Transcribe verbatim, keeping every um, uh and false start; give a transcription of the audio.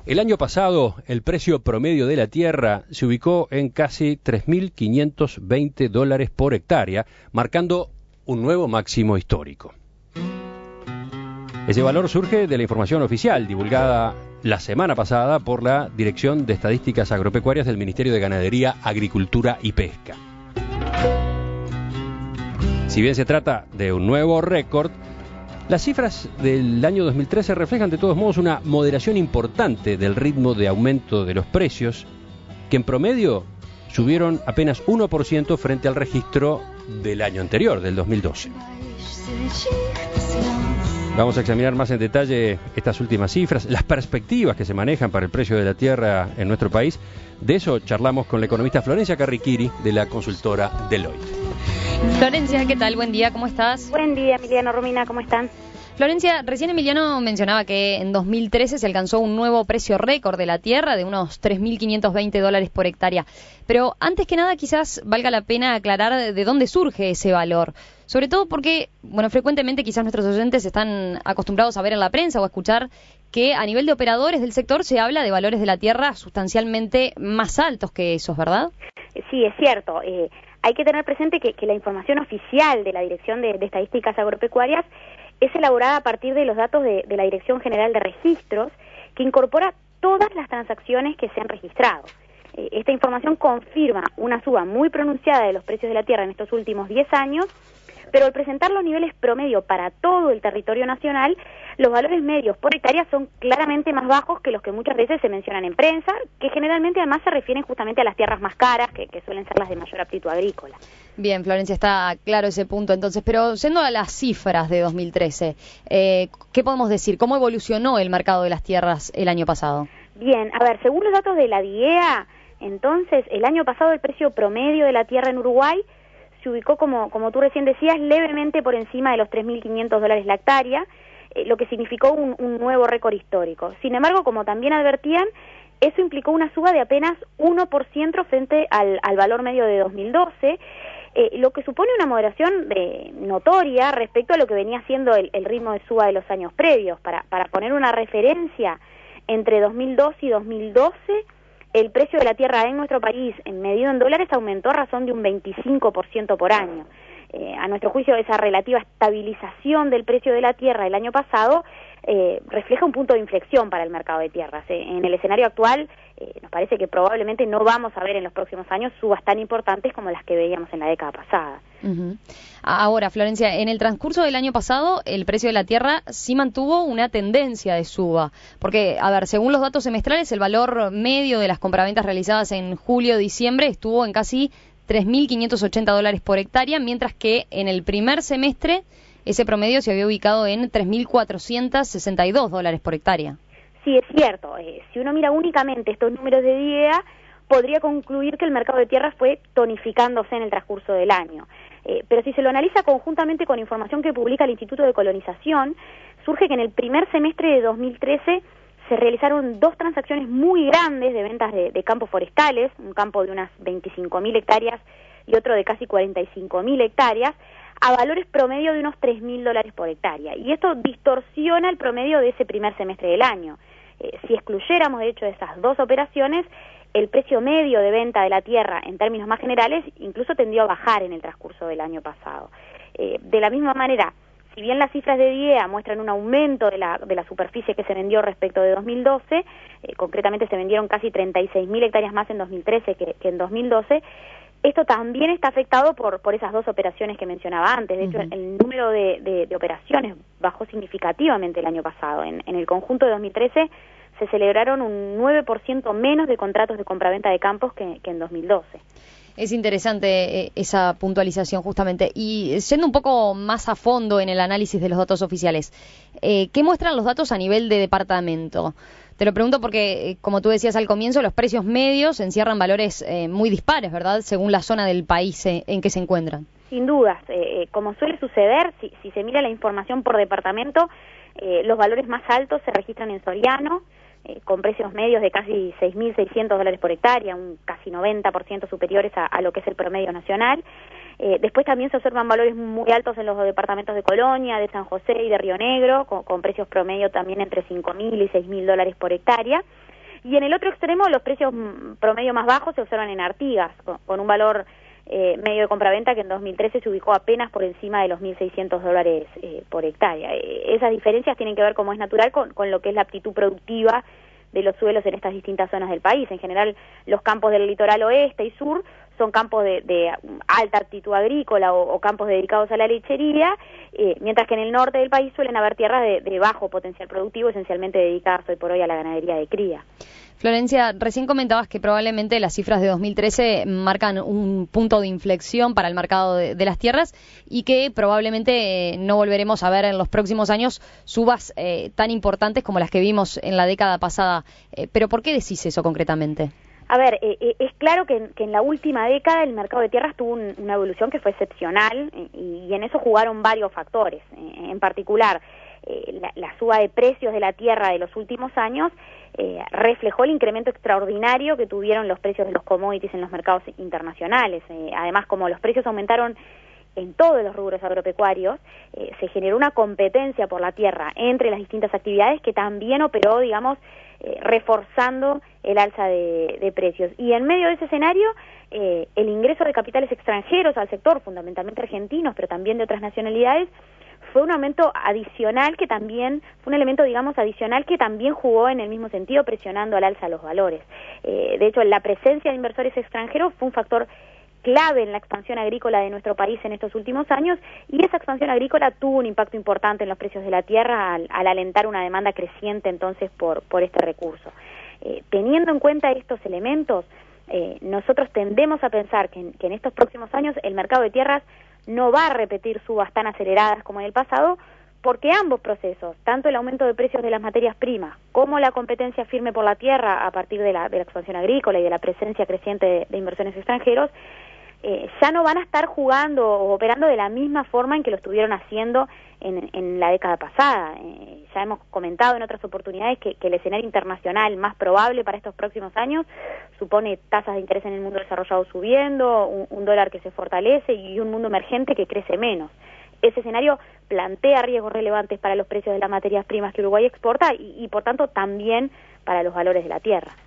El año pasado, el precio promedio de la tierra se ubicó en casi tres mil quinientos veinte dólares por hectárea, marcando un nuevo máximo histórico. Ese valor surge de la información oficial divulgada la semana pasada por la Dirección de Estadísticas Agropecuarias del Ministerio de Ganadería, Agricultura y Pesca. Si bien se trata de un nuevo récord, las cifras del año dos mil trece reflejan de todos modos una moderación importante del ritmo de aumento de los precios, que en promedio subieron apenas uno por ciento frente al registro del año anterior, del dos mil doce. Vamos a examinar más en detalle estas últimas cifras, las perspectivas que se manejan para el precio de la tierra en nuestro país. De eso charlamos con la economista Florencia Carriquiri, de la consultora Deloitte. Florencia, ¿qué tal? Buen día, ¿cómo estás? Buen día, Emiliano, Romina, ¿cómo están? Florencia, recién Emiliano mencionaba que en dos mil trece se alcanzó un nuevo precio récord de la tierra de unos tres mil quinientos veinte dólares por hectárea. Pero antes que nada quizás valga la pena aclarar de dónde surge ese valor. Sobre todo porque, bueno, frecuentemente quizás nuestros oyentes están acostumbrados a ver en la prensa o a escuchar que a nivel de operadores del sector se habla de valores de la tierra sustancialmente más altos que esos, ¿verdad? Sí, es cierto. Eh, hay que tener presente que, que la información oficial de la Dirección de, de Estadísticas Agropecuarias es elaborada a partir de los datos de, de la Dirección General de Registros, que incorpora todas las transacciones que se han registrado. Eh, esta información confirma una suba muy pronunciada de los precios de la tierra en estos últimos diez años, pero al presentar los niveles promedio para todo el territorio nacional, los valores medios por hectárea son claramente más bajos que los que muchas veces se mencionan en prensa, que generalmente además se refieren justamente a las tierras más caras, que, que suelen ser las de mayor aptitud agrícola. Bien, Florencia, está claro ese punto entonces, pero yendo a las cifras de dos mil trece, eh, ¿qué podemos decir? ¿Cómo evolucionó el mercado de las tierras el año pasado? Bien, a ver, según los datos de la DIEA, entonces, el año pasado el precio promedio de la tierra en Uruguay se ubicó, como, como tú recién decías, levemente por encima de los tres mil quinientos dólares la hectárea, eh, lo que significó un, un nuevo récord histórico. Sin embargo, como también advertían, eso implicó una suba de apenas uno por ciento frente al, al valor medio de dos mil doce, eh, lo que supone una moderación de, notoria respecto a lo que venía siendo el, el ritmo de suba de los años previos. Para, para poner una referencia, entre dos mil dos y dos mil doce, el precio de la tierra en nuestro país, en medido en dólares, aumentó a razón de un veinticinco por ciento por año. Eh, a nuestro juicio, esa relativa estabilización del precio de la tierra el año pasado eh, refleja un punto de inflexión para el mercado de tierras. Eh, en el escenario actual, eh, nos parece que probablemente no vamos a ver en los próximos años subas tan importantes como las que veíamos en la década pasada. Uh-huh. Ahora, Florencia, en el transcurso del año pasado, el precio de la tierra sí mantuvo una tendencia de suba, porque, a ver, según los datos semestrales, el valor medio de las compraventas realizadas en julio-diciembre estuvo en casi tres mil quinientos ochenta dólares por hectárea, mientras que en el primer semestre ese promedio se había ubicado en tres mil cuatrocientos sesenta y dos dólares por hectárea. Sí, es cierto. Eh, si uno mira únicamente estos números de DIEA, podría concluir que el mercado de tierras fue tonificándose en el transcurso del año. Eh, pero si se lo analiza conjuntamente con información que publica el Instituto de Colonización, surge que en el primer semestre de dos mil trece se realizaron dos transacciones muy grandes de ventas de, de campos forestales, un campo de unas veinticinco mil hectáreas y otro de casi cuarenta y cinco mil hectáreas, a valores promedio de unos tres mil dólares por hectárea. Y esto distorsiona el promedio de ese primer semestre del año. Eh, si excluyéramos, de hecho, esas dos operaciones, el precio medio de venta de la tierra, en términos más generales, incluso tendió a bajar en el transcurso del año pasado. Eh, de la misma manera, si bien las cifras de DIEA muestran un aumento de la, de la superficie que se vendió respecto de dos mil doce, eh, concretamente se vendieron casi treinta y seis mil hectáreas más en dos mil trece que, que en dos mil doce, esto también está afectado por, por esas dos operaciones que mencionaba antes. De hecho, uh-huh. el número de, de, de operaciones bajó significativamente el año pasado. En, en el conjunto de dos mil trece se celebraron un nueve por ciento menos de contratos de compraventa de campos que, que en dos mil doce. Es interesante eh, esa puntualización justamente. Y siendo un poco más a fondo en el análisis de los datos oficiales, eh, ¿qué muestran los datos a nivel de departamento? Te lo pregunto porque, eh, como tú decías al comienzo, los precios medios encierran valores eh, muy dispares, ¿verdad?, según la zona del país eh, en que se encuentran. Sin dudas. Eh, como suele suceder, si, si se mira la información por departamento, eh, los valores más altos se registran en Soriano, eh, con precios medios de casi seis mil seiscientos dólares por hectárea, un casi noventa por ciento superiores a, a lo que es el promedio nacional. Eh, después también se observan valores muy altos en los departamentos de Colonia, de San José y de Río Negro, con, con precios promedio también entre cinco mil y seis mil dólares por hectárea. Y en el otro extremo, los precios promedio más bajos se observan en Artigas, con, con un valor eh, medio de compraventa que en dos mil trece se ubicó apenas por encima de los mil seiscientos dólares eh, por hectárea. Eh, esas diferencias tienen que ver, como es natural, con, con lo que es la aptitud productiva de los suelos en estas distintas zonas del país. En general, los campos del litoral oeste y sur son campos de, de alta aptitud agrícola o, o campos dedicados a la lechería, eh, mientras que en el norte del país suelen haber tierras de, de bajo potencial productivo, esencialmente dedicadas hoy por hoy a la ganadería de cría. Florencia, recién comentabas que probablemente las cifras de dos mil trece marcan un punto de inflexión para el mercado de, de las tierras y que probablemente eh, no volveremos a ver en los próximos años subas eh, tan importantes como las que vimos en la década pasada. Eh, ¿Pero por qué decís eso concretamente? A ver, eh, es claro que, que en la última década el mercado de tierras tuvo un, una evolución que fue excepcional y, y en eso jugaron varios factores. Eh, en particular, eh, la, la suba de precios de la tierra de los últimos años eh, reflejó el incremento extraordinario que tuvieron los precios de los commodities en los mercados internacionales. Eh, además, como los precios aumentaron en todos los rubros agropecuarios, eh, se generó una competencia por la tierra entre las distintas actividades que también operó, digamos, eh, reforzando el alza de, de precios. Y en medio de ese escenario, eh, el ingreso de capitales extranjeros al sector, fundamentalmente argentinos, pero también de otras nacionalidades, fue un aumento adicional que también, fue un elemento, digamos, adicional que también jugó en el mismo sentido, presionando al alza los valores. Eh, de hecho, la presencia de inversores extranjeros fue un factor clave en la expansión agrícola de nuestro país en estos últimos años, y esa expansión agrícola tuvo un impacto importante en los precios de la tierra al, al alentar una demanda creciente entonces por, por este recurso. Eh, teniendo en cuenta estos elementos, eh, nosotros tendemos a pensar que en, que en estos próximos años el mercado de tierras no va a repetir subas tan aceleradas como en el pasado, porque ambos procesos, tanto el aumento de precios de las materias primas como la competencia firme por la tierra a partir de la, de la expansión agrícola y de la presencia creciente de, de inversores extranjeros, eh, ya no van a estar jugando o operando de la misma forma en que lo estuvieron haciendo en, en la década pasada. Eh, ya hemos comentado en otras oportunidades que, que el escenario internacional más probable para estos próximos años supone tasas de interés en el mundo desarrollado subiendo, un, un dólar que se fortalece y un mundo emergente que crece menos. Ese escenario plantea riesgos relevantes para los precios de las materias primas que Uruguay exporta y, y por tanto, también para los valores de la tierra.